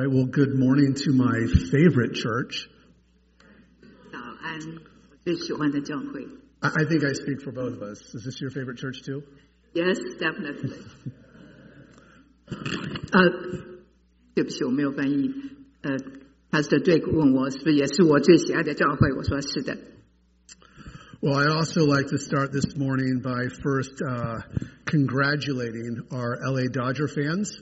right, well, good morning to my favorite church. 早安，我最喜欢的教会。 I think I speak for both of us. Is this your favorite church too? Yes, definitely. 对不起，我没有翻译。Pastor Drake 问我是不是也是我最喜爱的教会，我说是的。 Well, I'd also like to start this morning by first congratulating our LA Dodger fans.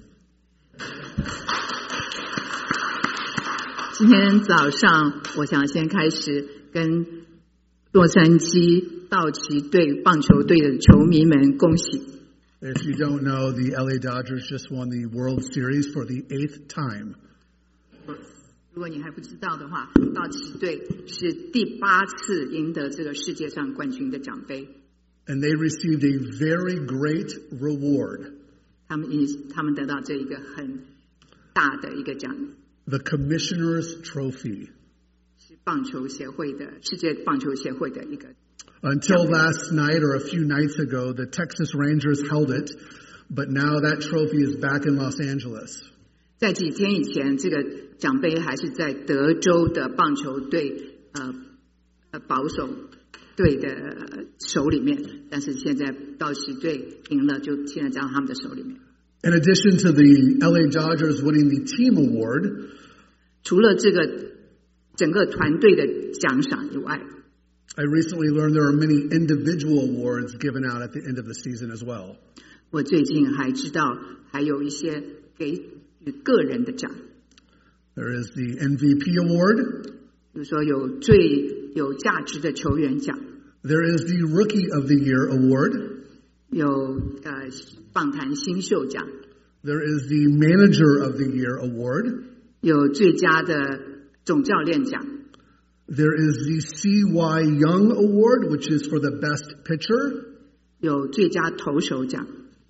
今天早上，我想先开始跟洛杉矶道奇队棒球队的球迷们恭喜。 If you don't know, the LA Dodgers just won the World Series for the 8th time. 如果你还不知道的话，道奇队是第8次赢得这个世界上冠军的奖杯。 And they received a very great reward. 他们得到这一个很大的一个奖。 The Commissioner's Trophy. 是棒球协会的世界棒球协会的一个。 Until last night or a few nights ago, the Texas Rangers held it, but now that trophy is back in Los Angeles. 在几天以前，这个奖杯还是在德州的棒球队保守队的手里面，但是现在道奇队赢了，就现在在他们的手里面。 In addition to the LA Dodgers winning the team award, 除了这个整个团队的奖赏以外， I recently learned there are many individual awards given out at the end of the season as well. 我最近还知道还有一些给予个人的奖。 There is the MVP award. 比如说有最有价值的球员奖。 There is the Rookie of the Year award. 有棒坛新秀奖。 There is the Manager of the Year award. 有最佳的总教练奖。 There is the C.Y. Young award, which is for the best pitcher. 有最佳投手奖。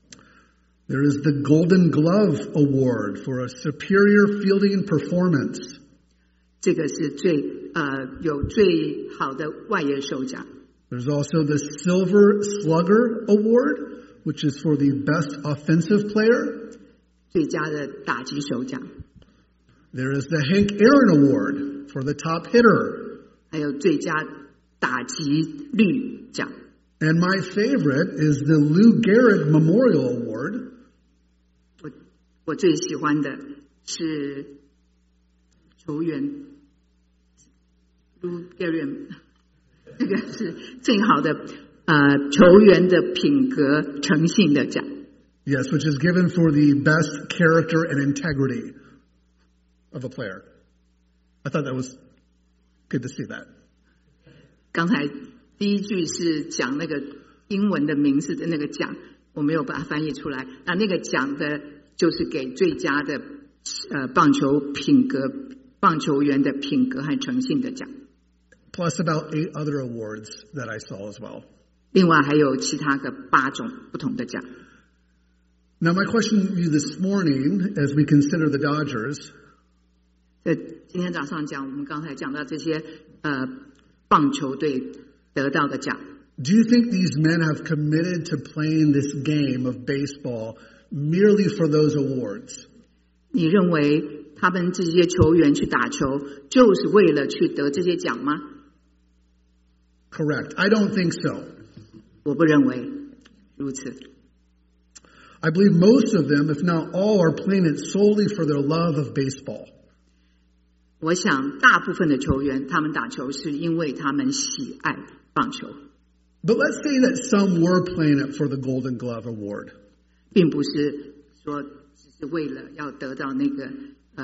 There is the Golden Glove award for a superior fielding performance. 这个是有最好的外野手奖。 There's also the Silver Slugger award, which is for the best offensive player. 最佳的打击手奖。 There is the Hank Aaron award for the top hitter. 还有最佳打击率奖。 And my favorite is the Lou Gehrig Memorial Award. 我最喜欢的是球员 Lou Gehrig， 这个是最好的球员的品格诚信的奖。 Yes, which is given for the best character and integrity of a player. I thought that was good to see that. 刚才第一句是讲那个英文的名字的那个奖，我没有把它翻译出来。那个奖的就是给最佳的棒球员的品格和诚信的奖。 Plus about 8 other awards that I saw as well. 另外还有其他的8种不同的奖。 Now my question to you this morning as we consider the Dodgers. 今天早上我们刚才讲到这些棒球队得到的奖。 Do you think these men have committed to playing this game of baseball merely for those awards? 你认为他们这些球员去打球就是为了去得这些奖吗？ Correct. I don't think so. 我不认为如此。 I believe most of them, if not all, are playing it solely for their love of baseball. 我想大部分的球员他们打球是因为他们喜爱棒球。 But let's say that some were playing it for the Golden Glove Award. 并不是说只是为了要得到那个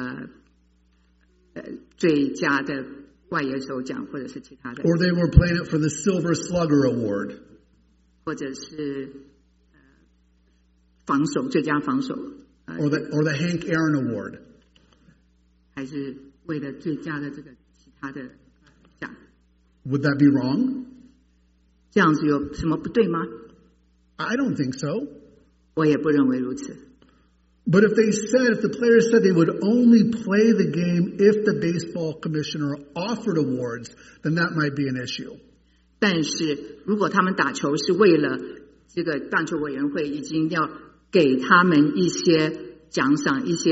最佳的外野手奖或者是其他的。 Or they were playing it for the Silver Slugger Award. 或者是最佳防守。 Or the Hank Aaron Award. 还是为了最佳的这个其他的奖。 Would that be wrong? 这样子有什么不对吗？ I don't think so. 我也不认为如此。 But if the players said they would only play the game if the baseball commissioner offered awards, then that might be an issue. 但是如果他们打球是为了这个棒球委员会已经要给他们一些奖赏、一些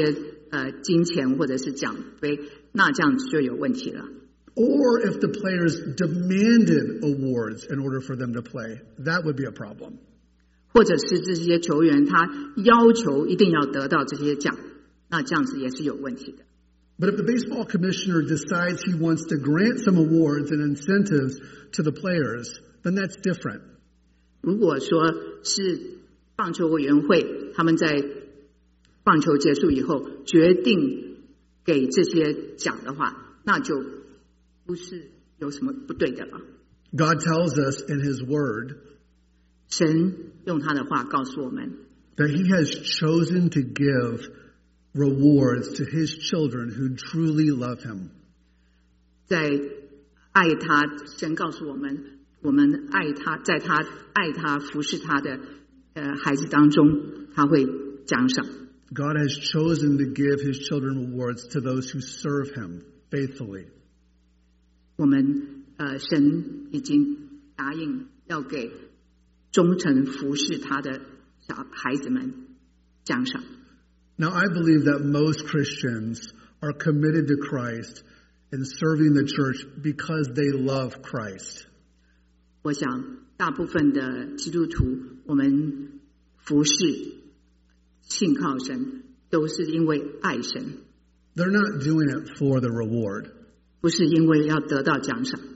金钱或者是奖杯，那这样子就有问题了。 Or if the players demanded awards in order for them to play, that would be a problem. 或者是这些球员他要求一定要得到这些奖，那这样子也是有问题的。 But if the baseball commissioner decides he wants to grant some awards and incentives to the players, then that's different. 如果说是棒球委员会他们在棒球结束以后决定给这些奖的话，那就不是有什么不对的了。 God tells us in his word 神用他的话告诉我们 that he has chosen to give rewards to his children who truly love him. 在爱他，神告诉我们，我们爱他，在他爱他服侍他的孩子当中，他会奖赏。 God has chosen to give his children rewards to those who serve him faithfully. 我们神已经答应要给忠诚服侍他的小孩子们奖赏。 Now, I believe that most Christians are committed to Christ and serving the church because they love Christ. 我想大部分的基督徒，我们服侍信靠神，都是因为爱神。 They're not doing it for the reward. 不是因为要得到奖赏。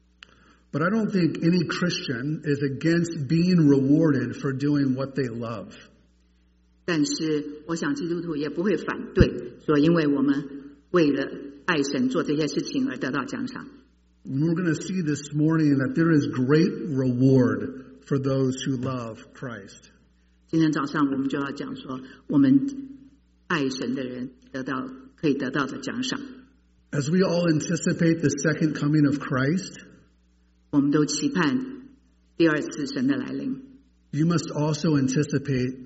But I don't think any Christian is against being rewarded for doing what they love. 但是我想基督徒也不会反对说，因为我们为了爱神做这些事情而得到奖赏。 And we're going to see this morning that there is great reward for those who love Christ. 今天早上我们就要讲说，我们爱神的人可以得到的奖赏。 As we all anticipate the second coming of Christ, 我们都期盼第二次神的来临。 you must also anticipate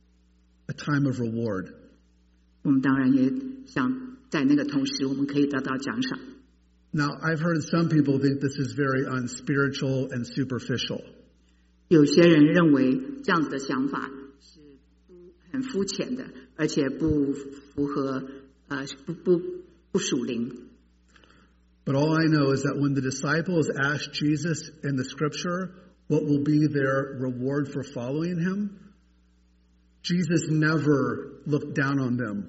a time of reward. 我们当然也想在那个同时，我们可以得到奖赏。 Now, I've heard some people think this is very unspiritual and superficial. 有些人认为这样子的想法是很肤浅的，而且不符合不属灵。 But all I know is that when the disciples asked Jesus in the scripture what will be their reward for following him, Jesus never looked down on them.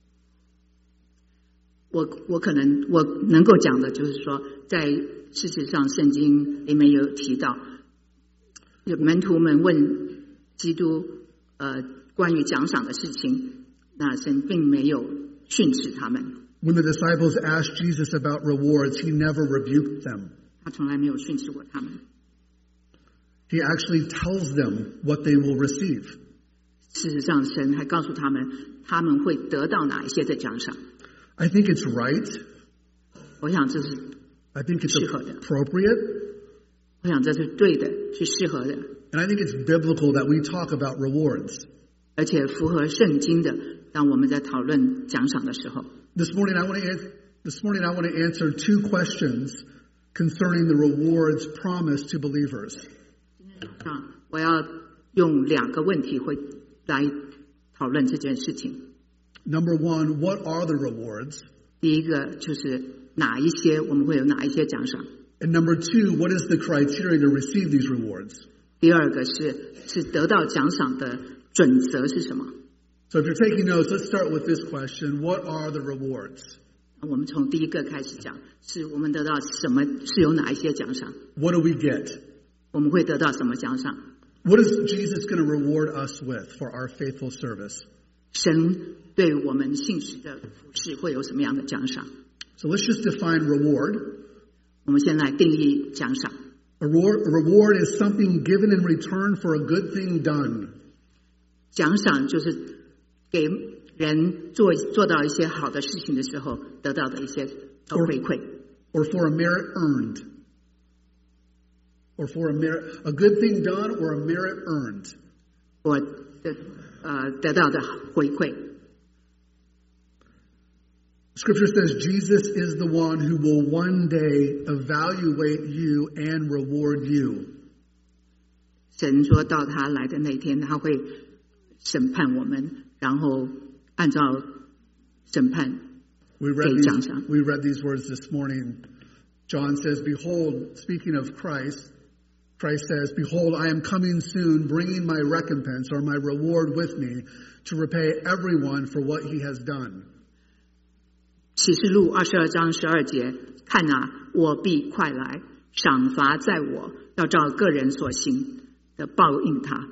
我能够讲的就是说，在事实上圣经里面有提到，门徒们问基督关于奖赏的事情，那神并没有训斥他们。 When the disciples asked Jesus about rewards, he never rebuked them. 他从来没有训斥过他们。 He actually tells them what they will receive. 事实上，神还告诉他们，他们会得到哪一些的奖赏。 I think it's right. 我想这是 I think it's 适合的。 appropriate. 我想这是对的，是适合的， And I think it's biblical that we talk about rewards. 而且符合圣经的。当我们在讨论奖赏的时候， This morning I want to answer two questions concerning the rewards promised to believers. 今天早上我要用2个问题会来讨论这件事情。 Number one, what are the rewards? 第一个就是我们会有哪一些奖赏。 And number two, what is the criteria to receive these rewards? 第二个是得到奖赏的准则是什么？ So if you're taking notes, let's start with this question. What are the rewards? 我们从第一个开始讲，是我们得到什么？是有哪一些奖赏？ What do we get? 我们会得到什么奖赏？ What is Jesus going to reward us with for our faithful service? 神对我们信实的服事会有什么样的奖赏？ So let's just define reward. 我们先来定义奖赏。 A reward is something given in return for a good thing done. 奖赏就是给人做到一些好的事情的时候得到的一些回馈。 Or for a merit earned. Or for a good thing done or a merit earned. 我得到的回馈。 Scripture says Jesus is the one who will one day evaluate you and reward you. 神说到他来的那天，他会审判我们，然后按照审判 We 给 read 奖 these, 赏。 we read these words this morning. John says, Behold, speaking of Christ, Christ says, Behold, I am coming soon, bringing my recompense or my reward with me to repay everyone for what he has done. 启示录22章12节，看哪，我必快来，赏罚在我，要照个人所行的报应他。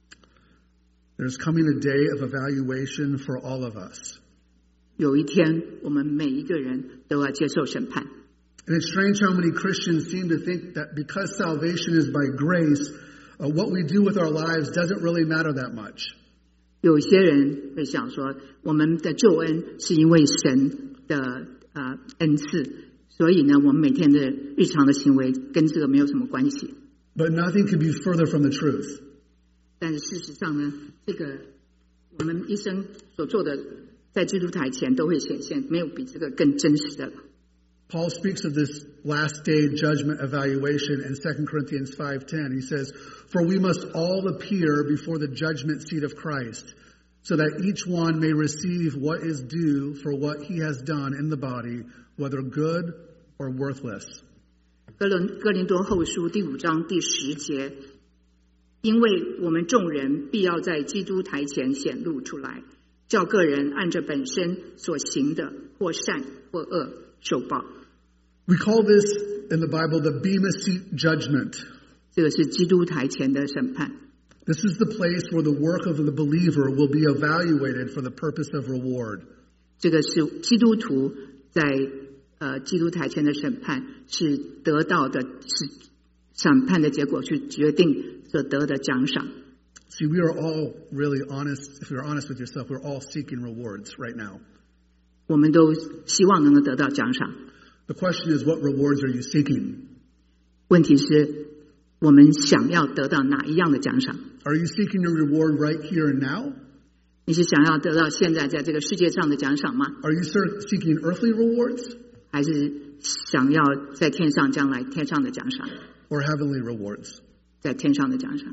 There's coming a day of evaluation for all of us. 有一天，我们每一个人都要接受审判。 And it's strange how many Christians seem to think that because salvation is by grace, what we do with our lives doesn't really matter that much. 有些人会想说，我们的救恩是因为神的恩赐，所以呢，我们每天的日常的行为跟这个没有什么关系。 But nothing could be further from the truth. 但是事实上呢，这个我们一生所做的，在基督台前都会显现，没有比这个更真实的了。 Paul speaks of this last day judgment evaluation in 2 Corinthians 5:10. He says, For we must all appear before the judgment seat of Christ, so that each one may receive what is due for what he has done in the body, whether good or worthless. 哥林多后书第5章第10节，因为我们众人必要在基督台前显露出来，叫个人按着本身所行的，或善或恶，受报。 We call this in the Bible the Bema Seat judgment. 这个是基督台前的审判。 This is the place where the work of the believer will be evaluated for the purpose of reward. 这个是基督徒在基督台前的审判，是得到的，是审判的结果，去决定所得的奖赏。 See, we are all really honest. If you're honest with yourself, we're all seeking rewards right now. 我们都希望能够得到奖赏。 The question is, what rewards are you seeking? 问题是，我们想要得到哪一样的奖赏？ Are you seeking a reward right here and now? 你是想要得到现在在这个世界上的奖赏吗？ Are you seeking earthly rewards 还是想要在天上将来天上的奖赏？ or heavenly rewards? 在天上的奖赏。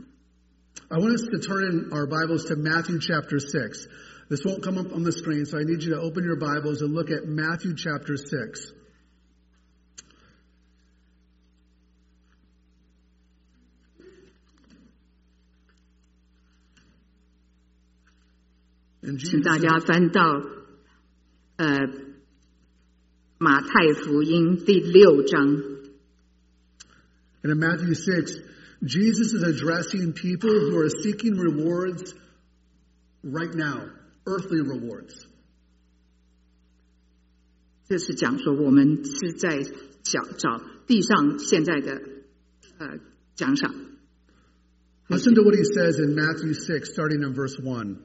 I want us to turn in our Bibles to Matthew chapter 6. This won't come up on the screen, so I need you to open your Bibles and look at Matthew chapter 6. And 请 Jesus 大家翻到马太福音第6章。 And in Matthew 6, Jesus is addressing people who are seeking rewards right now, earthly rewards. 这是讲说我们是在找地上现在的奖赏。 Listen to what he says in Matthew 6, starting in verse 1.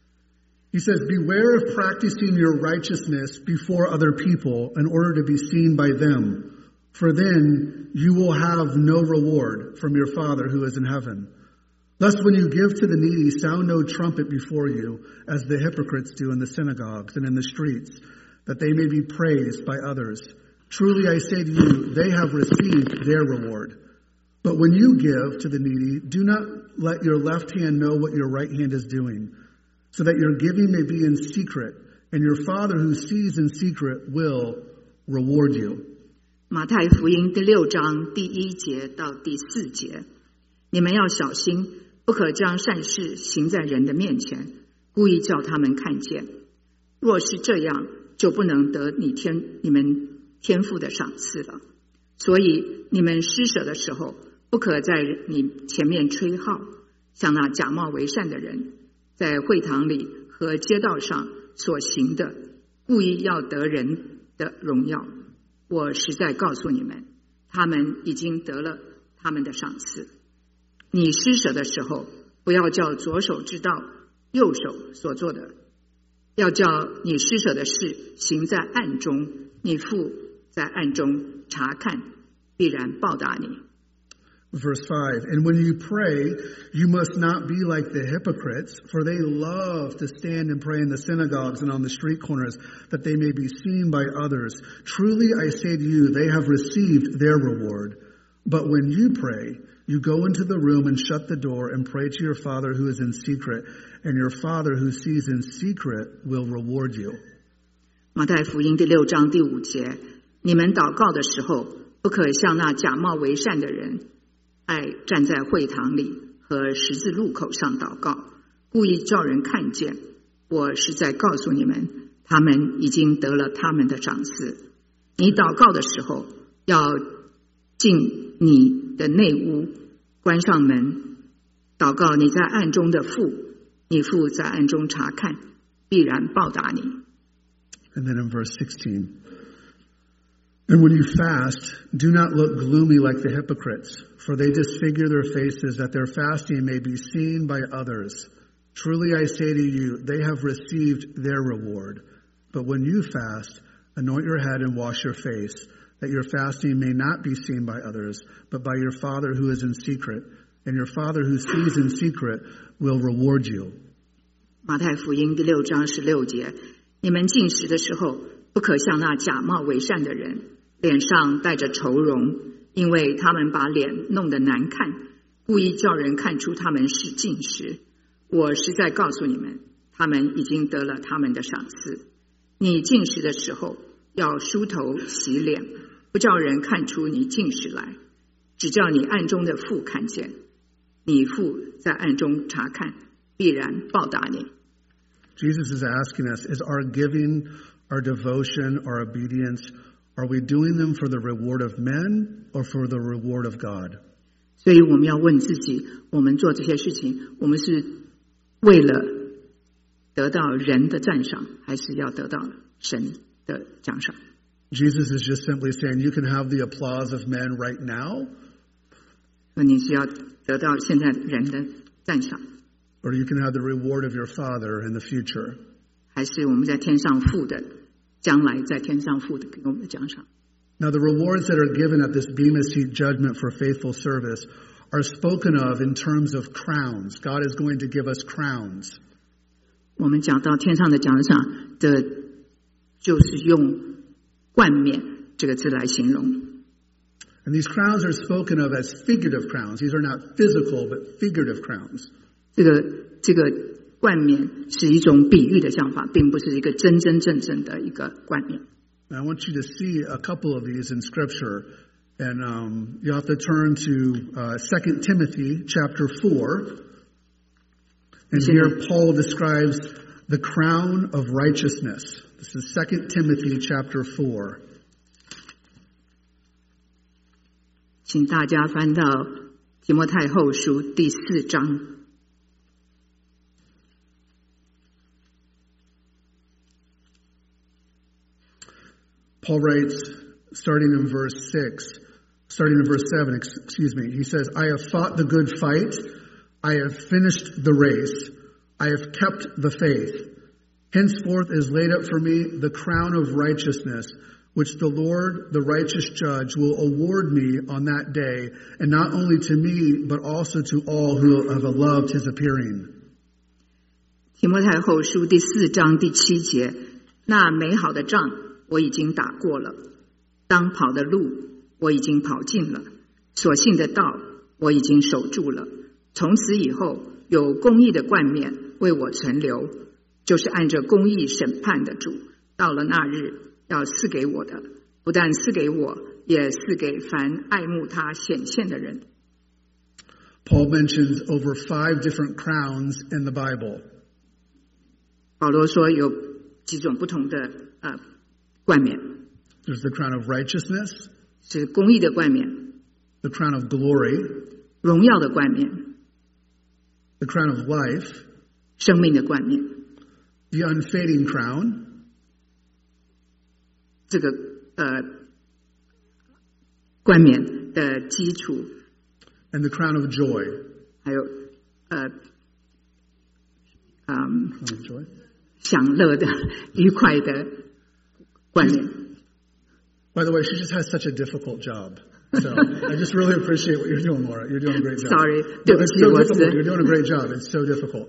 He says, Beware of practicing your righteousness before other people in order to be seen by them, for then you will have no reward from your Father who is in heaven. Lest when you give to the needy, sound no trumpet before you, as the hypocrites do in the synagogues and in the streets, that they may be praised by others. Truly I say to you, they have received their reward. But when you give to the needy, do not let your left hand know what your right hand is doing, so that your giving may be in secret, and your Father who sees in secret will reward you. 马太福音第6章第1节到第4节，你们要小心，不可将善事行在人的面前，故意叫他们看见。若是这样，就不能得你们天父的赏赐了。所以你们施舍的时候，不可在你前面吹号，像那假冒为善的人，在会堂里和街道上所行的，故意要得人的荣耀。我实在告诉你们，他们已经得了他们的赏赐。你施舍的时候，不要叫左手知道右手所做的，要叫你施舍的事行在暗中，你父在暗中查看，必然报答你。 Verse 5, And when you pray, you must not be like the hypocrites, for they love to stand and pray in the synagogues and on the street corners, that they may be seen by others. Truly I say to you, they have received their reward. But when you pray, you go into the room and shut the door and pray to your Father who is in secret, and your Father who sees in secret will reward you. 马太福音第6章第5节，你们祷告的时候，不可像那假冒为善的人，爱站在会堂里和十字路口上祷告，故意叫人看见。我是在告诉你们，他们已经得了他们的赏赐。你祷告的时候，要进你的内屋，关上门，祷告你在暗中的父，你父在暗中查看，必然报答你。 And then in verse 16, and when you fast, do not look gloomy like the hypocrites, for they disfigure their faces that their fasting may be seen by others. Truly I say to you, they have received their reward. But when you fast, anoint your head and wash your face, that your fasting may not be seen by others, but by your Father who is in secret. And your Father who sees in secret will reward you. 马太福音第6章16节，你们进食的时候，不可像那假冒为善的人，脸上带着愁容，因为他们把脸弄得难看，故意叫人看出他们是进食。我实在告诉你们，他们已经得了他们的赏赐。你进食的时候，要梳头洗脸，不叫人看出你进食来，只叫你暗中的父看见。你父在暗中查看，必然报答你。 Jesus is asking us, is our giving, our devotion, our obedience, are we doing them for the reward of men or for the reward of God? 所以我们要问自己，我们做这些事情，我们是为了得到人的赞赏，还是要得到神的奖赏？ Jesus is just simply saying, you can have the applause of men right now, 你是要得到现在人的赞赏， or you can have the reward of your Father in the future. 还是我们在天上父的将来在天上父的给我们的奖赏？ Now, the rewards that are given at this Bema Seat judgment for faithful service are spoken of in terms of crowns. God is going to give us crowns. 我们讲到天上的奖赏的，就是用冠冕这个字来形容。 And these crowns are spoken of as figurative crowns. These are not physical, but figurative crowns. 这个冠冕是一种比喻的想法，并不是一个真真正正的一个冠冕。 Now, I want you to see a couple of these in Scripture. And you have to turn to 2 Timothy chapter 4. And here Paul describes the crown of righteousness. This is 2 Timothy chapter 4. 请大家翻到提摩太后书第4章。 Paul writes, starting in verse 7, he says, I have fought the good fight. I have finished the race. I have kept the faith. Henceforth is laid up for me the crown of righteousness, which the Lord, the righteous judge, will award me on that day, and not only to me, but also to all who have loved his appearing. 提摩太后书第4章第7节，那美好的仗我已经打过了，当跑的路我已经跑尽了，所信的道我已经守住了。从此以后，有公义的冠冕为我存留，就是按着公义审判的主，到了那日要赐给我的，不但赐给我，也赐给凡爱慕他显现的人。 Paul mentions over 5 different crowns in the Bible. 保罗说有几种不同的冠冕。 There's the crown of righteousness, 是公义的冠冕， the crown of glory, 荣耀的冠冕， the crown of life, 生命的冠冕。 the unfading crown, 这个冠冕的基础， and the crown of joy. 还有 Crown of joy. 享乐的、愉快的冠冕。 By the way, she just has such a difficult job. So I just really appreciate what you're doing, Laura. You're doing a great job. Sorry, No, it's so difficult. You're doing a great job. It's so difficult.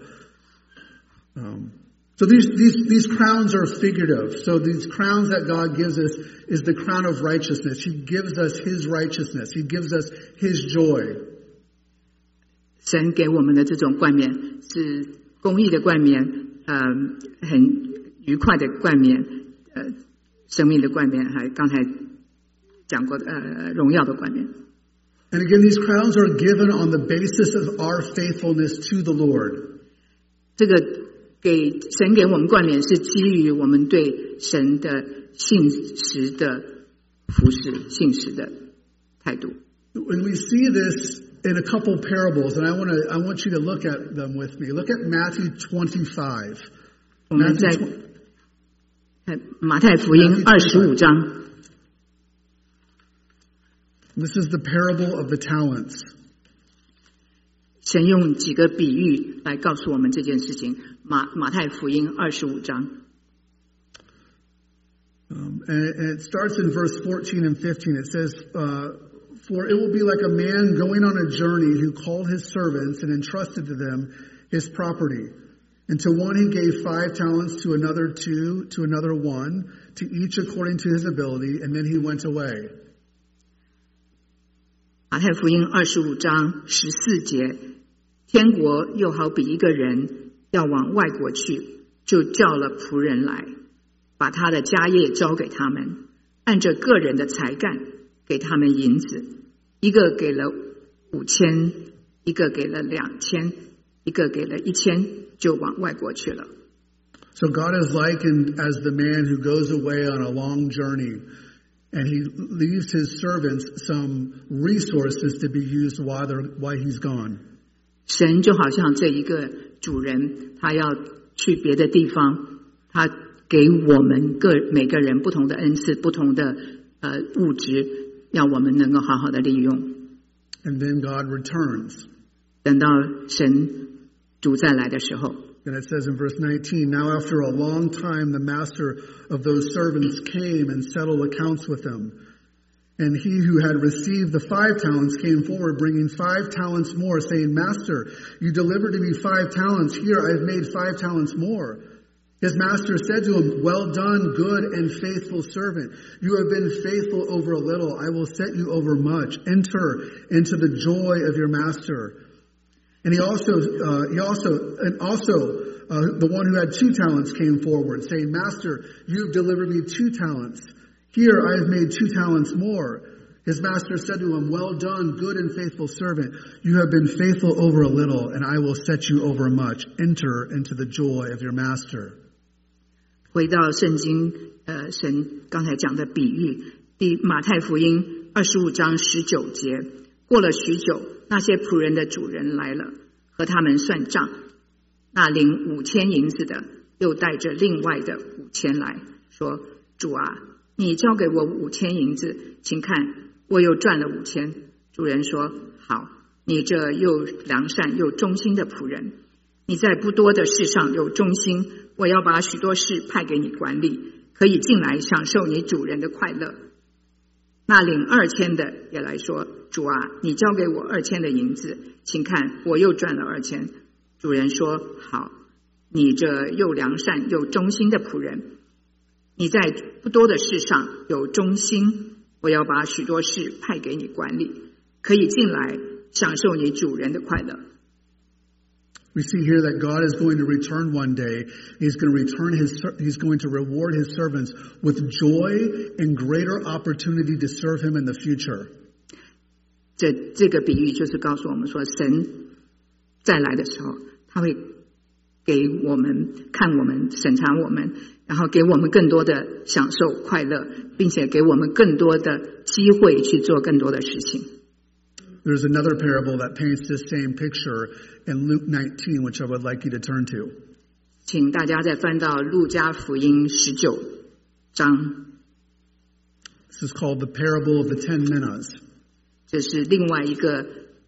So these crowns are figurative. So these crowns that God gives us is the crown of righteousness. He gives us His righteousness. He gives us His joy. 神给我们的这种冠冕是公义的冠冕，很愉快的冠冕， 生命的冠冕，还刚才讲过的荣耀的冠冕。 And again, these crowns are given on the basis of our faithfulness to the Lord. 这个神给我们冠冕是基于我们对神的信实的服侍、信实的态度。 When we see this in a couple parables, and I want you to look at them with me. Look at Matthew 25. 我们在看马太福音25章。 This is the parable of the talents. 神用几个比喻来告诉我们这件事情。马太福音25章。 And it starts in verse 14 and 15. It says, For it will be like a man going on a journey who called his servants and entrusted to them his property. And to one he gave 5 talents, to another 2, to another 1, to each according to his ability, and then he went away. 马太福音25章14节，天国又好比一个人要往外国去，就叫了仆人来，把他的家业交给他们，按着个人的才干给他们银子，一个给了5000，一个给了2000，一个给了1000，就往外国去了。 So God is likened as the man who goes away on a long journey, and he leaves his servants some resources to be used while he's gone. 神就好像这一个主人，他要去别的地方，他给我们每个人不同的恩赐，不同的物质，要我们能够好好的利用。 And then God returns. 等到神主再来的时候。 And it says in verse 19, Now after a long time the master of those servants came and settled accounts with them. And he who had received the 5 talents came forward, bringing 5 talents more, saying, Master, you delivered to me 5 talents. Here I have made 5 talents more. His master said to him, Well done, good and faithful servant. You have been faithful over a little. I will set you over much. Enter into the joy of your master. And the one who had 2 talents came forward, saying, Master, you have delivered me 2 talents. Here I have made 2 talents more. His master said to him, Well done, good and faithful servant. You have been faithful over a little, and I will set you over much. Enter into the joy of your master. 回到圣经，神刚才讲的比喻，马太福音25章19节，过了许久，那些仆人的主人来了，和他们算账。那领5000银子的，又带着另外的5000来，说：主啊，你交给我5000银子，请看，我又赚了5000。主人说：好，你这又良善又忠心的仆人，你在不多的事上有忠心，我要把许多事派给你管理，可以进来享受你主人的快乐。那领2000的也来说：主啊，你交给我2000的银子，请看，我又赚了2000。主人说：好，你这又良善又忠心的仆人，你在不多的事上有忠心，我要把许多事派给你管理，可以进来享受你主人的快乐。 We see here that God is going to return one day. He's going to reward his servants with joy and greater opportunity to serve him in the future. 这个比喻就是告诉我们说，神再来的时候，他会给我们看我们，审查我们，然后给我们更多的享受快乐，并且给我们更多的机会去做更多的事情。 There's another parable that paints this same picture in Luke 19, which I would like you to turn to. 请大家再翻到路加福音19章。 This is called the parable of the 10 minas. 这是另外一个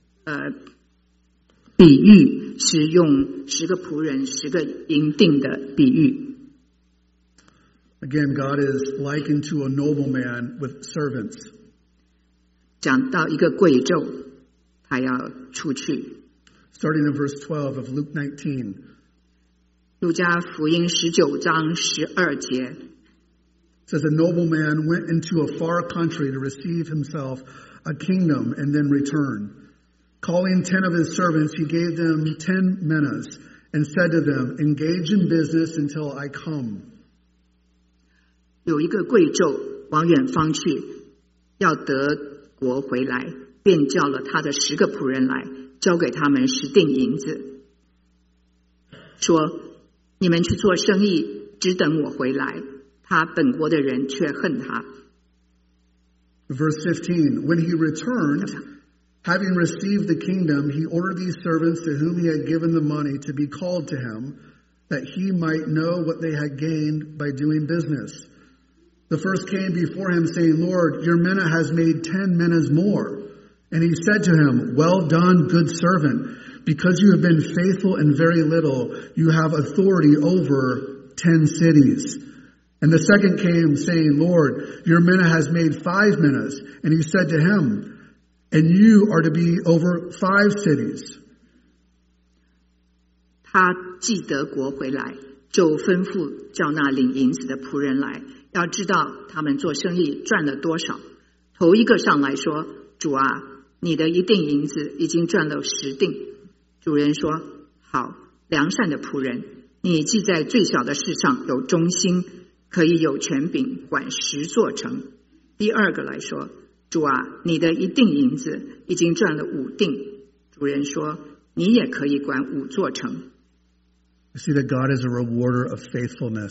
比喻，是用10个仆人10个银锭的比喻。 Again, God is likened to a nobleman with servants. 讲到一个贵胄，他要出去。 Starting in verse 12 of Luke 19. 路加福音19章12节。 It says, A nobleman went into a far country to receive himself a kingdom and then return. Calling 10 of his servants, he gave them 10 minas and said to them, Engage in business until I come. 有一个贵胄往远方去，要得国回来，便叫了他的10个仆人来，交给他们10锭银子，说：你们去做生意，只等我回来。他本国的人却恨他。 Verse 15, when he returned, having received the kingdom, he ordered these servants to whom he had given the money to be called to him, that he might know what they had gained by doing business. The first came before him, saying, Lord, your mina has made 10 minas more. And he said to him, well done, good servant. Because you have been faithful in very little, you have authority over 10 cities. And the second came, saying, Lord, your mina has made 5 minas. And he said to him, and you are to be over 5 cities. 他既得国回来，就吩咐叫那领银子的仆人来，要知道他们做生意赚了多少。头一个上来说：主啊，你的1锭银子已经赚了10锭。主人说：好，良善的仆人，你既在最小的事上有忠心，可以有权柄管10座城。第二个来说：主啊，你的1锭银子已经赚了5锭。主人说：你也可以管5座城。 You see that God is a rewarder of faithfulness.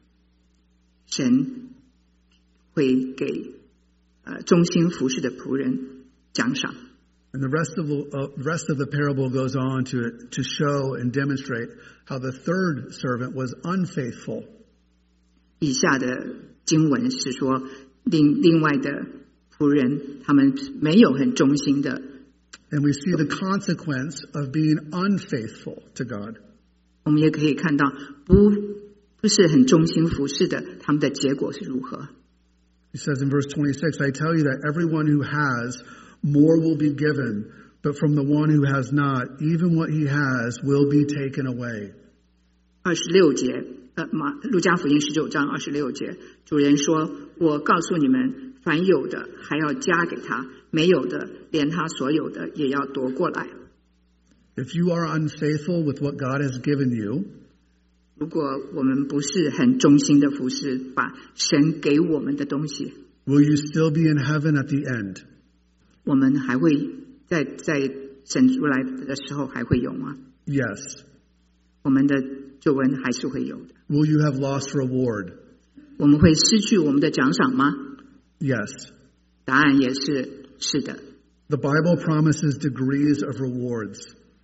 神会给忠心服侍的仆人奖赏。 And the rest of the parable goes on to show and demonstrate how the third servant was unfaithful. 以下的经文是说，另外的仆人他们没有很忠心的。 And we see the consequence of being unfaithful to God. 我们也可以看到不是很忠心服侍的，他们的结果是如何。 He says in verse 26, I tell you that everyone who has, more will be given, but from the one who has not, even what he has will be taken away. 26节，路加福音19章26节，主人说：我告诉你们，凡有的还要加给他，没有的连他所有的也要夺过来。 If you are unfaithful with what God has given you, 如果我们不是很忠心的服侍，把神给我们的东西， will you still be in heaven at the end? 我们还会在神出来的时候还会有吗？ Yes. 我们的救恩还是会有的。 Will you have lost reward? 我们会失去我们的奖赏吗？ Yes. 答案也是是的。 The Bible promises degrees of rewards.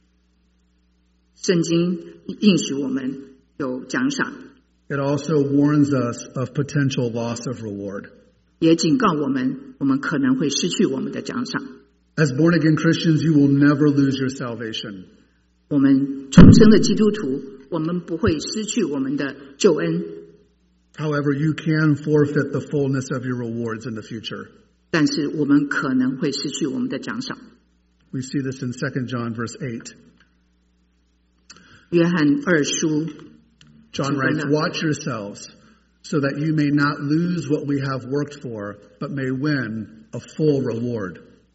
圣经应许我们有奖赏， It also warns us of potential loss of reward. 也警告我们，我们可能会失去我们的奖赏。 As born-again Christians, you will never lose your salvation. 我们重生的基督徒，我们不会失去我们的救恩。 However, you can forfeit the fullness of your rewards in the future. 但是我们可能会失去我们的奖赏。 We see this in 2 John verse 8. 约翰2书 John writes, watch yourselves so that you may not lose what we have worked for, but may win a full reward.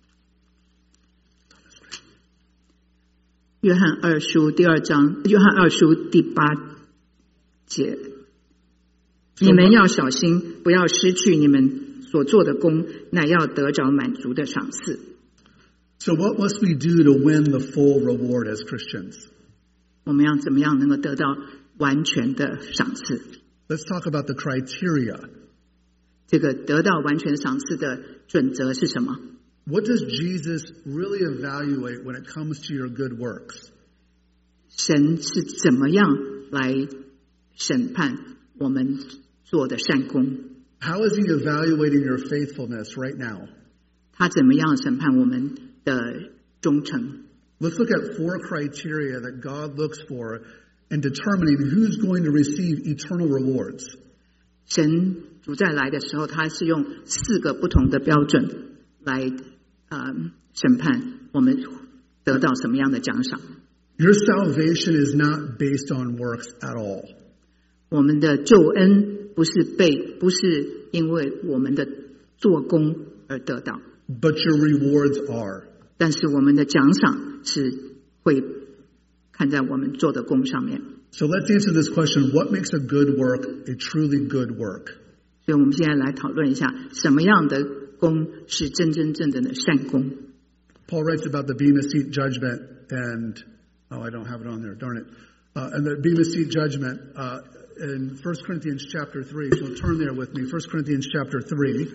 约翰2书第2章，约翰2书第8节，你们要小心，不要失去你们所做的工，乃要得着满足的赏赐。 So what must we do to win the full reward as Christians? 我们要怎么样能够得到完全的赏赐？ Let's talk about the criteria. 这个得到完全赏赐的准则是什么？ What does Jesus really evaluate when it comes to your good works? 神是怎么样来审判我们做的善功？ How is he evaluating your faithfulness right now? 他怎么样审判我们的忠诚？ Let's look at 4 criteria that God looks for in determining who's going to receive eternal rewards. 神主再来的时候，他是用4个不同的标准来审判我们得到什么样的奖赏。 Your salvation is not based on works at all. 我们的救恩不是因为我们的做工而得到， But your rewards are. 但是我们的奖赏是会看在我们做的工上面。 So let's answer this question. What makes a good work a truly good work? 所以我们现在来讨论一下，什么样的功是真真正正的善功。 Paul writes about the Bema Seat judgment, and I don't have it on there, darn it. And the Bema Seat judgment in 1 Corinthians chapter 3. So turn there with me, 1 Corinthians chapter 3.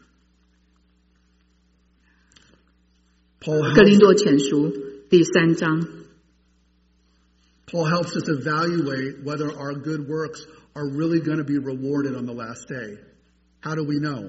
哥林多前书第3章。 Paul helps us evaluate whether our good works are really going to be rewarded on the last day. How do we know?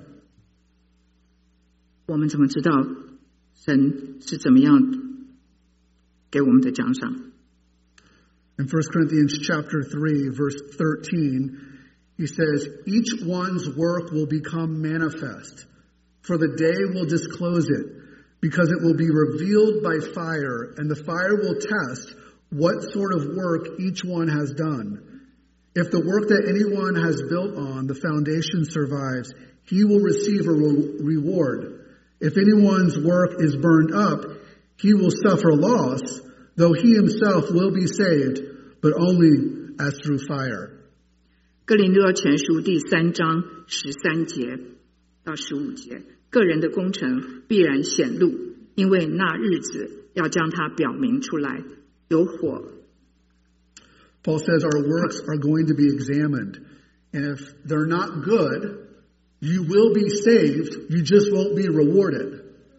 我们怎么知道神是怎么样给我们的奖赏？ In 1 Corinthians chapter 3, verse 13, he says, "Each one's work will become manifest, for the day will disclose it, because it will be revealed by fire, and the fire will test what sort of work each one has done. If the work that anyone has built on, the foundation survives, he will receive a reward. If anyone's work is burned up, he will suffer loss, though he himself will be saved, but only as through fire." 哥林多前书第3章13节到15节，个人的工程必然显露，因为那日子要将它表明出来，有火。 Paul says our works are going to be examined, and if they're not good, you will be saved, you just won't be rewarded.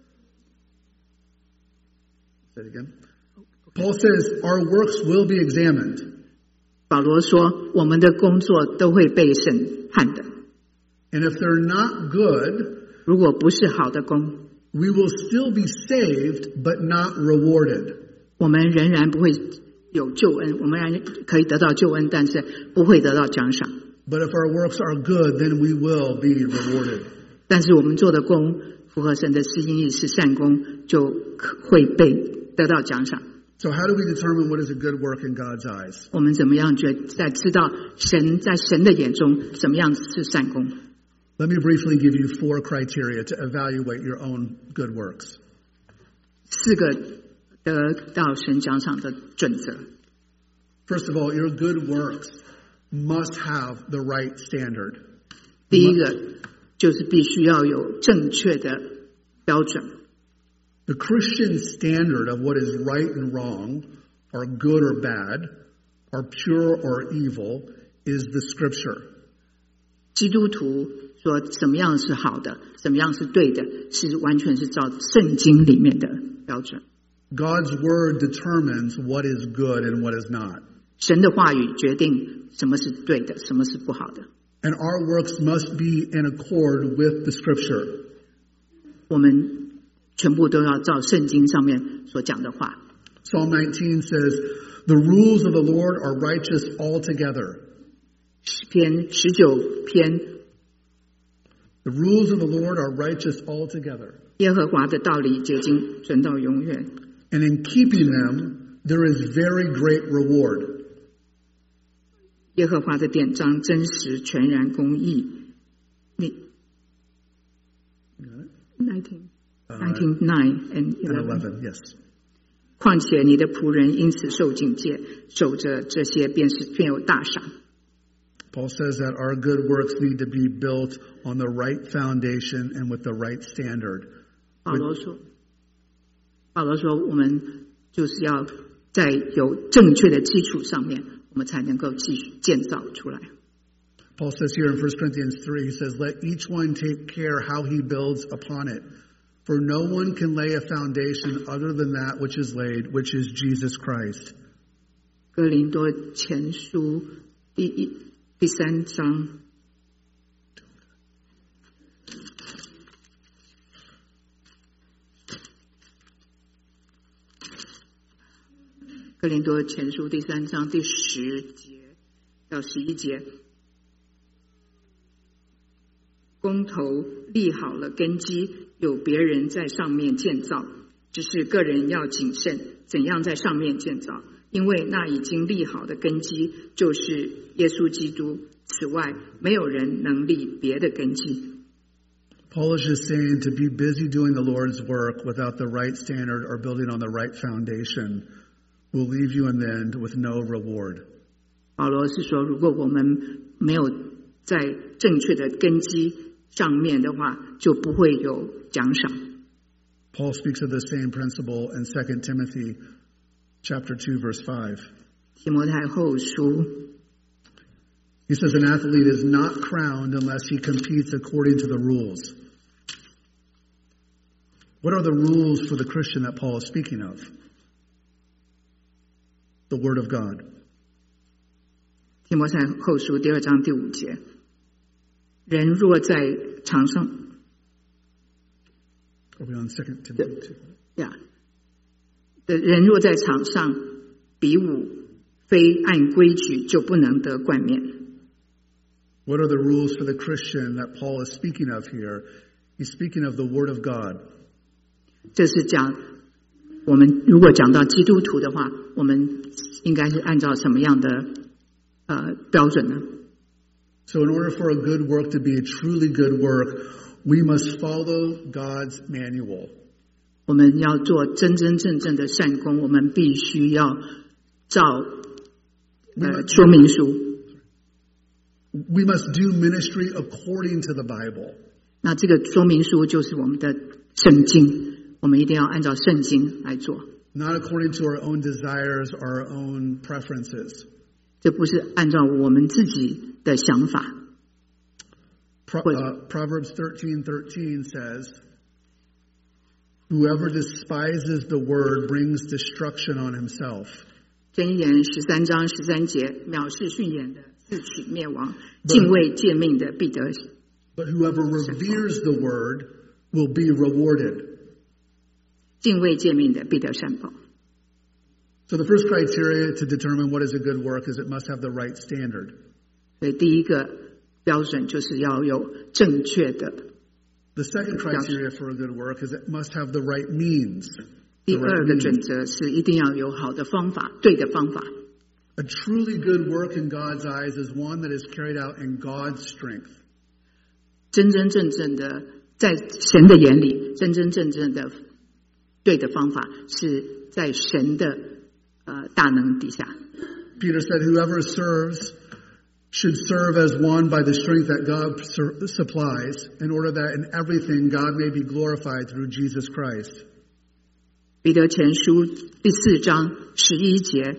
Say it again. Paul says our works will be examined. 保罗说，我们的工作都会被审判的。 And if they're not good, 如果不是好的工， we will still be saved, but not rewarded. 我们仍然不会有救恩，我们仍然可以得到救恩，但是不会得到奖赏。 But if our works are good, then we will be rewarded. 但是我们做的工符合神的旨意是善工，就会被得到奖赏。 So how do we determine what is a good work in God's eyes? 我们怎么样在知道神在神的眼中什么样是善工？ Let me briefly give you 4 criteria to evaluate your own good works. 4个得到神奖赏的准则。 First of all, your good works must have the right standard. 第一个就是必须要有正确的标准。 The Christian standard of what is right and wrong, or good or bad, or pure or evil, is the Scripture. 基督徒说什么样是好的，什么样是对的，是完全是照圣经里面的标准。 God's word determines what is good and what is not. 神的话语决定什么是对的，什么是不好的。 And our works must be in accord with the Scripture. 我们全部都要照圣经上面所讲的话。 Psalm 19 says, "The rules of the Lord are righteous altogether." 诗篇19篇， The rules of the Lord are righteous altogether. 耶和华的道理洁净，存到永远。 And in keeping them, there is very great reward. 耶和华的典章真实、全然、公义。19:9 and 11. Yes. 况且你的仆人因此受警戒，守着这些便有大赏。 Paul says that our good works need to be built on the right foundation and with the right standard. 保罗说，我们就是要在有正确的基础上面，我们才能够继续建造出来。 Paul says here in 1 Corinthians 3, he says, "Let each one take care how he builds upon it. For no one can lay a foundation other than that which is laid, which is Jesus Christ." 哥林多前书第3章。哥林多前书第3章第10节到11节，工头立好了根基，有别人在上面建造，只是个人要谨慎，怎样在上面建造，因为那已经立好的根基就是耶稣基督，此外没有人能立别的根基。 Paul is just saying to be busy doing the Lord's work without the right standard or building on the right foundation will leave you in the end with no reward. 保罗是说，如果我们没有在正确的根基上面的话，就不会有奖赏。 Paul speaks of the same principle in 2 Timothy chapter 2, verse 5. 提摩太后书 He says, an athlete is not crowned unless he competes according to the rules. What are the rules for the Christian that Paul is speaking of? The Word of God. 提摩太后书第2章第5节，人若在场上 Are we on 2 Timothy 2? 人若在场上比武，非按规矩就不能得冠冕。 What are the rules for the Christian that Paul is speaking of here? He's speaking of the Word of God. 这是讲我们如果讲到基督徒的话，我们应该是按照什么样的标准呢？ So in order for a good work to be a truly good work, we must follow God's manual. 我们要做真真正正的善功，我们必须要照说明书。 We must do ministry according to the Bible. 那这个说明书就是我们的圣经，我们一定要按照圣经来做。 Not according to our own desires or our own preferences. 这不是按照我们自己的想法。 Proverbs 13:13 says, Whoever despises the word brings destruction on himself. 箴言13章13节，藐视训言的自取灭亡，敬畏诫命的必得。 But whoever reveres the word will be rewarded. 敬畏诫命的必得善报。 So the first criteria to determine what is a good work is it must have the right standard. 所以第一个标准就是要有正确的。 The second criteria for a good work is it must have the right means. 第二个准则是一定要有好的方法，对的方法。 A truly good work in God's eyes is one that is carried out in God's strength. 真真正正的在神的眼里，真真正正的对的方法是在神的大能底下。 Peter said, whoever serves should serve as one by the strength that God supplies, in order that in everything God may be glorified through Jesus Christ. 彼得前书第4章11节，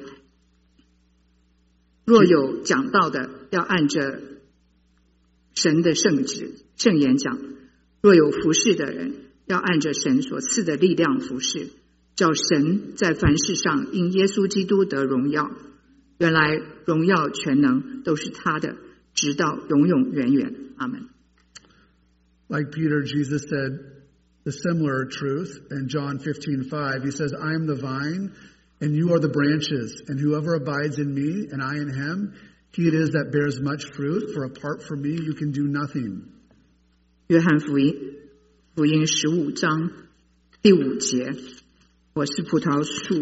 若有讲道的，要按着神的圣旨圣言讲；若有服侍的人，要按着神所赐的力量服侍，叫神在凡事上因耶稣基督得荣耀。原来荣耀全能都是他的，直到永永远远。阿们。 Like Peter, Jesus said the similar truth in John 15:5. He says, I am the vine, and you are the branches, and whoever abides in me, and I in him, he it is that bears much fruit, for apart from me you can do nothing. 约翰福音15章第5节，我是葡萄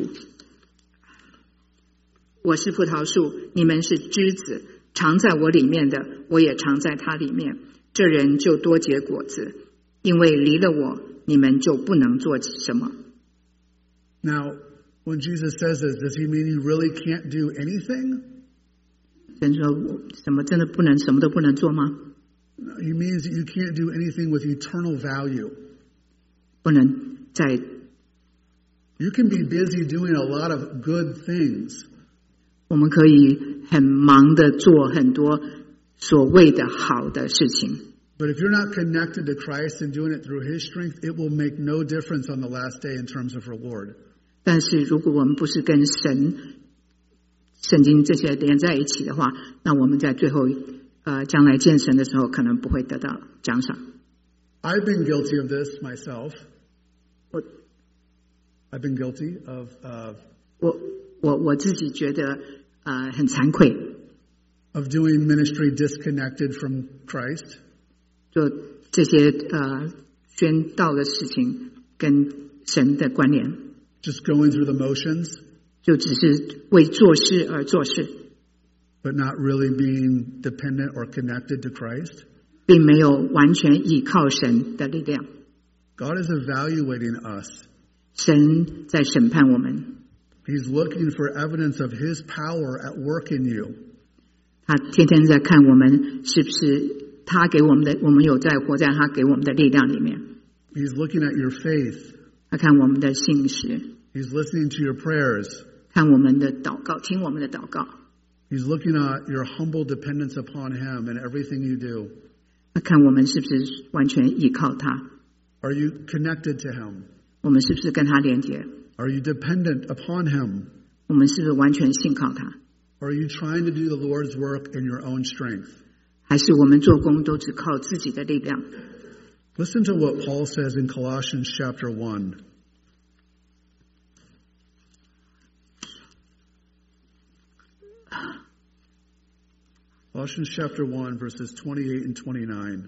树，你们是枝子，常在我里面的，我也常在他里面，这人就多结果子，因为离了我，你们就不能做什么。 Now, when Jesus says this, does he mean you really can't do anything? 神说我什么真的不能，什么都不能做吗？ No, he means that you can't do anything with eternal value. 不能在 You can be busy doing a lot of good things. 我们可以很忙的做很多所谓的好的事情。 But if you're not connected to Christ and doing it through his strength, it will make no difference on the last day in terms of reward. 但是如果我们不是跟圣经这些连在一起的话，那我们在最后将来见神的时候，可能不会得到奖赏。 I've been guilty of this myself. 我 I've been guilty of 我自己觉得很惭愧， of doing ministry disconnected from Christ. 做这些宣道的事情跟神的关联， Just going through the motions, 就只是为做事而做事， but not really being dependent or connected to Christ. 并没有完全依靠神的力量。 God is evaluating us. 神在审判我们， He's looking for evidence of his power at work in you. 他天天在看我们是不是他给我们的，我们有在活在他给我们的力量里面。 He's looking at your faith. 他看我们的信实， He's listening to your prayers. 看我们的祷告，听我们的祷告。 He's looking at your humble dependence upon Him in everything you do. 他看我们是不是完全依靠他， Are you connected to Him? 我们是不是跟他连结， Are you dependent upon Him? 我们是不是完全信靠他， Or are you trying to do the Lord's work in your own strength? 还是我们做工都只靠自己的力量。 Listen to what Paul says in Colossians chapter 1. Colossians chapter 1, verses 28 and 29.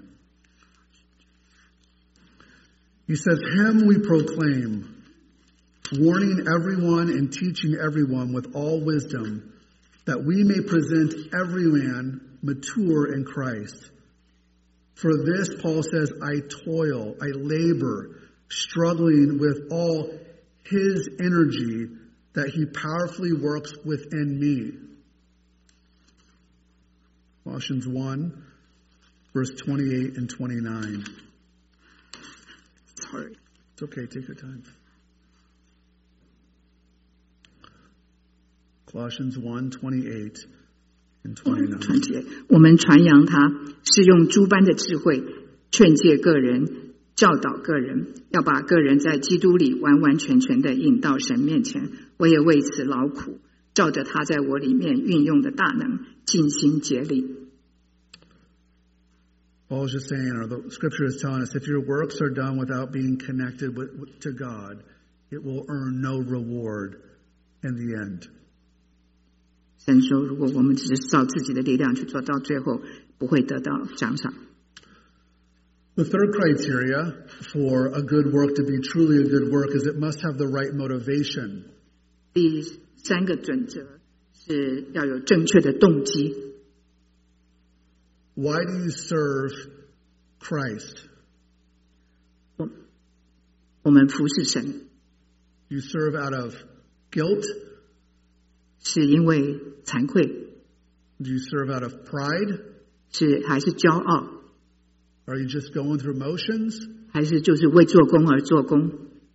He says, Him we proclaim, warning everyone and teaching everyone with all wisdom, that we may present every man mature in Christ. For this, Paul says, I toil, I labor, struggling with all His energy that He powerfully works within me. Colossians 1, verse 28 and 29. Sorry. It's okay, take your time. Colossians 1, 28 and 29. 我们传扬他，是用诸般的智慧劝诫个人，教导个人，要把个人在基督里完完全全的引到神面前。我也为此劳苦，照着他在我里面运用的大能，尽心竭力。 Paul is just saying, or the scripture is telling us, if your works are done without being connected to God, it will earn no reward in the end. 神说，如果我们只是照自己的力量去做，到最后不会得到奖赏。 The third criteria for a good work to be truly a good work is it must have the right motivation. 第三个准则是要有正确的动机。 Why do you serve Christ? 我们服侍神。 You serve out of guilt? 是因为惭愧。 Do you serve out of pride? 还是骄傲？ Are you just going through motions? 还是就是为做工而做工？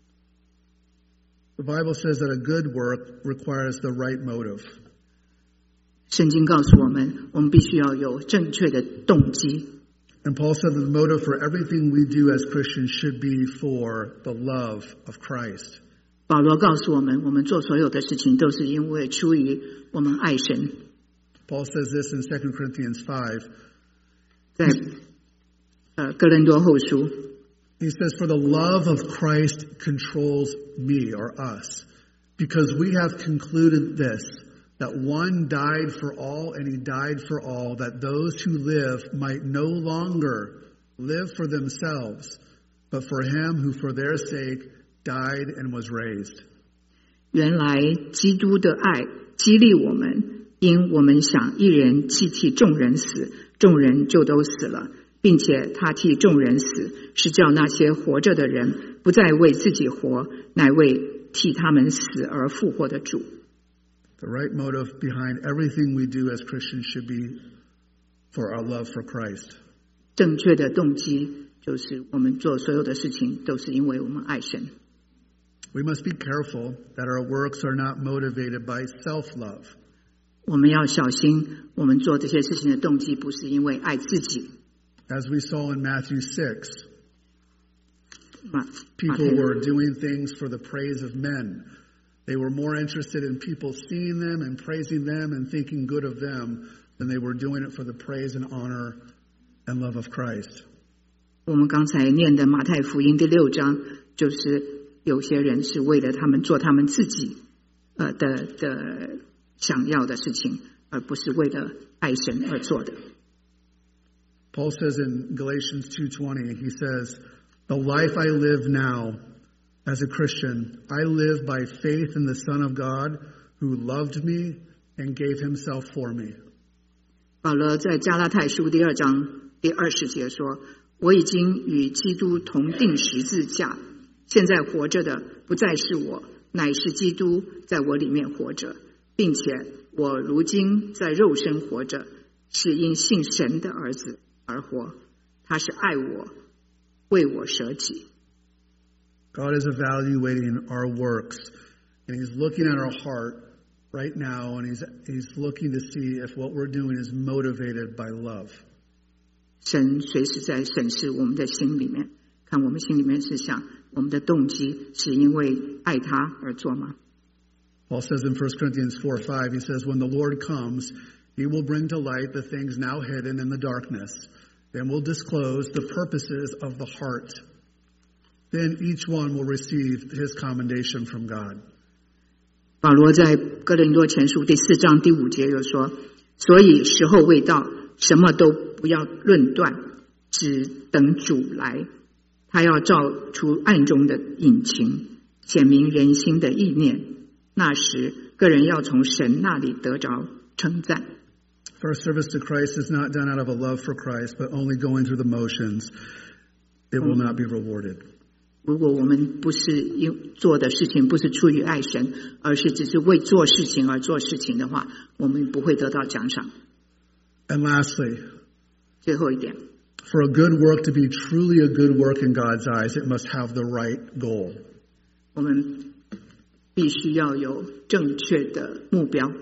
The Bible says that a good work requires the right motive. 圣经告诉我们，我们必须要有正确的动机。 And Paul said that the motive for everything we do as Christians should be for the love of Christ. 保罗告诉我们，我们做所有的事情都是因为出于我们爱神。 Paul says this in 2 Corinthians 5. 在哥林多后书 He says, For the love of Christ controls me or us, because we have concluded this, that one died for all and He died for all, that those who live might no longer live for themselves, but for Him who for their sake died and was raised. 原来基督的爱激励我们，因我们想一人既替众人死，众人就都死了，并且他替众人死，是叫那些活着的人不再为自己活，乃为替他们死而复活的主。 The right motive behind everything we do as Christians should be for our love for Christ. 正确的动机就是我们做所有的事情都是因为我们爱神。 We must be careful that our works are not motivated by self-love. 我们要小心，我们做这些事情的动机不是因为爱自己。 As we saw in Matthew 6, 马 people were doing things for the praise of men. They were more interested in people seeing them and praising them and thinking good of them than they were doing it for the praise and honor and love of Christ. 我们刚才念的马太福音第6章，就是有些人是为了他们做他们自己的想要的事情，而不是为了爱神而做的。 Paul says in Galatians 2:20, he says, The life I live now as a Christian, I live by faith in the Son of God who loved me and gave himself for me. 保罗在加拉太书第2章第20节说，我已经与基督同定十字架，现在活着的不再是我，乃是基督在我里面活着，并且我如今在肉身活着， 是因信神的儿子而活，他是爱我，为我舍己。 God is evaluating our works, and He's looking at our heart right now, and He's looking to see if what we're doing is motivated by love. 神随时在审视我们的心里面，看我们心里面是想我们的动机是因为爱他而做吗？ Paul says in 1 Corinthians 4:5, he says, when the Lord comes, He will bring to light the things now hidden in the darkness, and will disclose the purposes of the heart. Then each one will receive his commendation from God. 保罗在哥林多前书第4章第5节又说，所以时候未到，什么都不要论断，只等主来，他要照出暗中的隐情，显明人心的意念，那时个人要从神那里得着称赞。 For our service to Christ is not done out of a love for Christ, but only going through the motions. It will not be rewarded. 如果我们不是做的事情不是出于爱神，而是只是为做事情而做事情的话，我们不会得到奖赏。 And lastly, 最后一点， for a good work to be truly a good work in God's eyes, it must have the right goal. 我们必须要有正确的目标。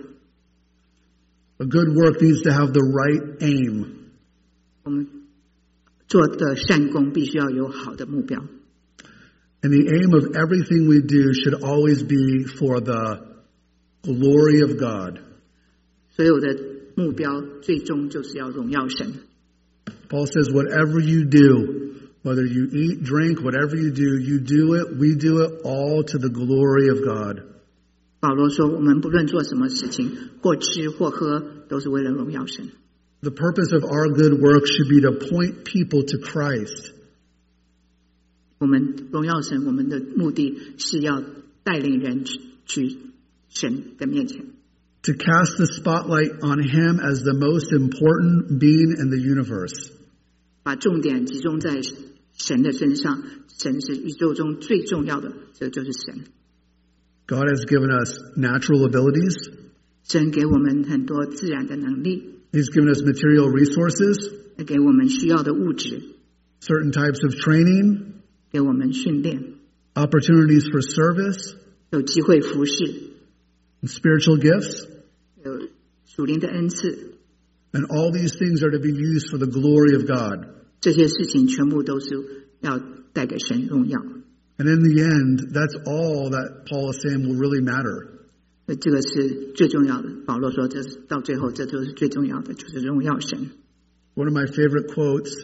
A good work needs to have the right aim. 我们做的善功必须要有好的目标。 And the aim of everything we do should always be for the glory of God. 所有的目标最终就是要荣耀神。 Paul says, whatever you do, whether you eat, drink, whatever you do it, we do it all to the glory of God. 保罗说，我们不论做什么事情，或吃或喝，都是为了荣耀神。 The purpose of our good work should be to point people to Christ. 我们荣耀神，我们的目的是要带领人去神的面前。 To cast the spotlight on Him as the most important being in the universe. 把重点集中在神的身上，神是宇宙中最重要的，这就是神。 God has given us natural abilities. 神给我们很多自然的能力， He's given us material resources, 给我们需要的物质， certain types of training, 给我们训练， opportunities for service, 有机会服侍， and spiritual gifts. 有属灵的恩赐， And all these things are to be used for the glory of God. 这些事情全部都是要带给神荣耀。 And in the end, that's all that Paul is saying will really matter. 这个是最重要的。保罗说，这是到最后，这就是最重要的，就是荣耀神。 One of my favorite quotes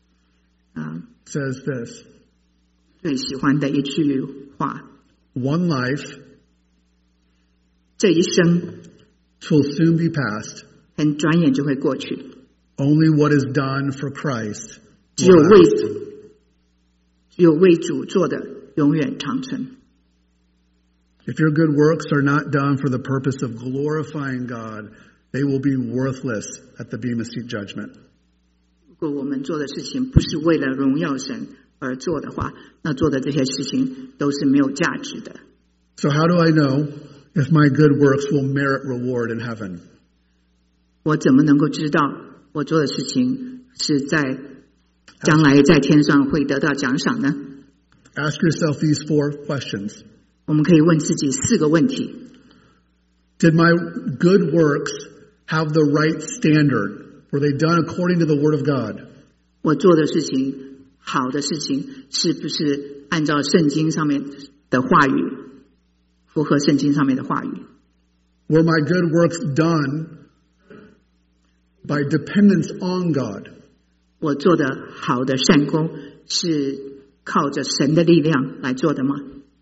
says this: 最喜欢的一句话 One life 这一生 will soon be past. 很转眼就会过去， Only what is done for Christ 只有 will 为 last. 只有为主做的永远长存。 If your good works are not done for the purpose of glorifying God, they will be worthless at the Bema Seat judgment. 如果我们做的事情不是为了荣耀神而做的话，那做的这些事情都是没有价值的。 So how do I know if my good works will merit reward in heaven? 我怎么能够知道我做的事情是在将来在天上会得到奖赏呢？ Ask yourself these 4 questions. 我们可以问自己4个问题。 Did my good works have the right standard? Were they done according to the Word of God? 我做的事情，好的事情，是不是按照圣经上面的话语，符合圣经上面的话语？ Were my good works done by dependence on God? 我做的好的善功是靠着神的力量来做的吗？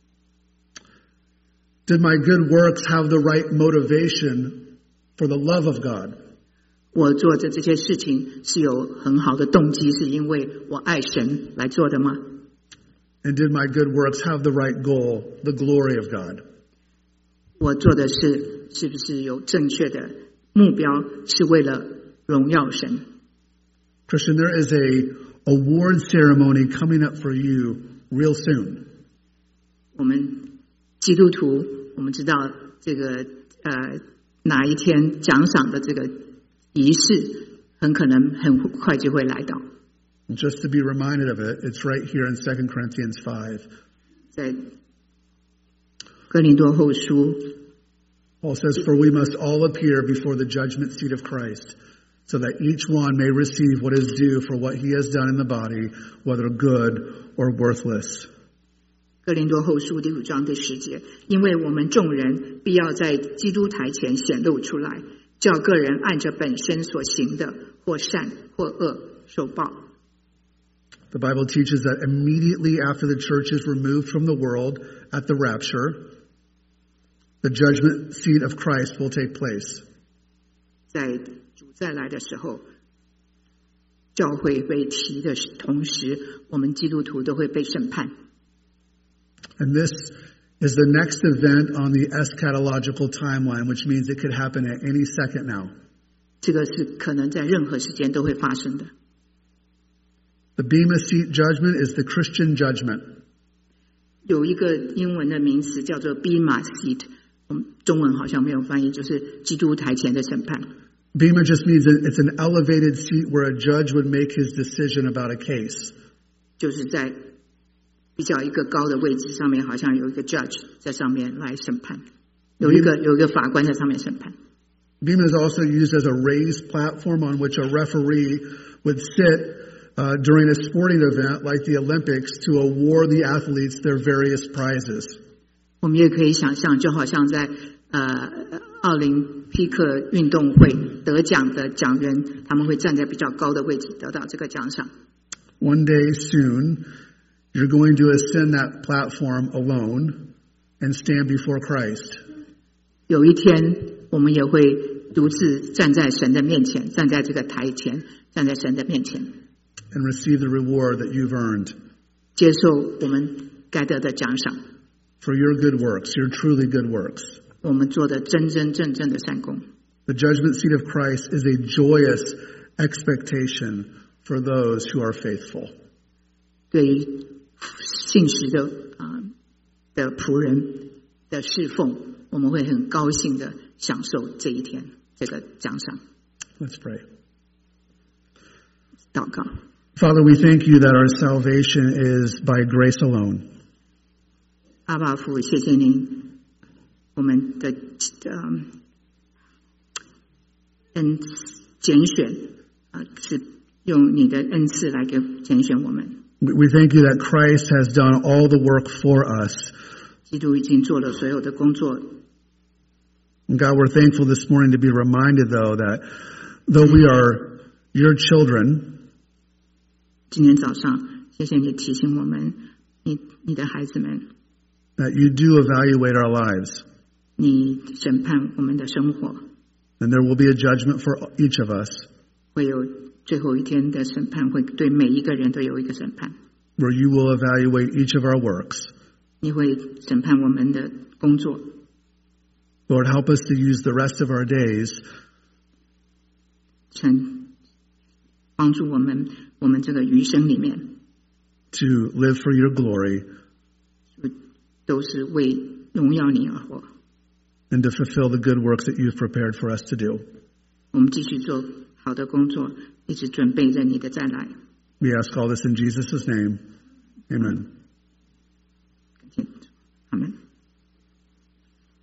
Did my good works have the right motivation for the love of God? 我做的这些事情是有很好的动机，是因为我爱神来做的吗？ And did my good works have the right goal, the glory of God? 我做的事是不是有正确的目标，是为了荣耀神？ Christian, there is a award ceremony coming up for you real soon. 我们基督徒，我们知道这个哪一天奖赏的这个仪式很可能很快就会来到。 Just to be reminded of it, it's right here in 2 Corinthians 5. 在哥林多后书 Paul says, "For we must all appear before the judgment seat of Christ, so that each one may receive what is due for what he has done in the body, whether good or worthless." 哥林多后书第5章第10节，因为我们众人必要在基督台前显露出来，叫个人按着本身所行的，或善或恶受报。 The Bible teaches that immediately after the church is removed from the world at the rapture, the judgment seat of Christ will take place. 在主再来的时候，教会被提的同时，我们基督徒都会被审判。 And this is the next event on the eschatological timeline, which means it could happen at any second now. 这个是可能在任何时间都会发生的。 The Bema Seat judgment is the Christian judgment. 有一个英文的名词叫做 Bema Seat， 中文好像没有翻译，就是基督台前的审判。 Bema just means it's an elevated seat where a judge would make his decision about a case. 就是在比较一个高的位置上面，好像有一个 judge 在上面来审判，有一个法官在上面审判。 Bema is also used as a raised platform on which a referee would sit during a sporting event like the Olympics to award the athletes their various prizes. 我们也可以想象，就好像在奥林匹克运动会得奖的奖人，他们会站在比较高的位置得到这个奖赏。 One day soon, you're going to ascend that platform alone and stand before Christ. 有一天，我们也会独自站在神的面前，站在这个台前，站在神的面前。 And receive the reward that you've earned. 接受我们该得的奖赏。 For your good works, your truly good works. 我们做的真真正正的善功。 The judgment seat of Christ is a joyous expectation for those who are faithful. 对于信实的仆人的侍奉，我们会很高兴的享受这一天这个奖赏。 Let's pray. 祷告。 Father, we thank you that our salvation is by grace alone. 阿爸父，谢谢您，我们的拣选是用你的恩赐来给拣选我们。 We thank you that Christ has done all the work for us. 基督已经做了所有的工作。 And God, we're thankful this morning to be reminded, though, that though we are your children, 今天早上，谢谢你提醒我们，你的孩子们， that you do evaluate our lives. 你审判我们的生活， And there will be a judgment for each of us. 会有最后一天的审判，会对每一个人都有一个审判。 Where you will evaluate each of our works. 你会审判我们的工作。 Lord, help us to use the rest of our days 神帮助我们这个余生里面 to live for your glory 都是为荣耀你而活。 and to fulfill the good works that you've prepared for us to do. 我们继续做好的工作，一直准备着你的再来。 We ask all this in Jesus' name. Amen.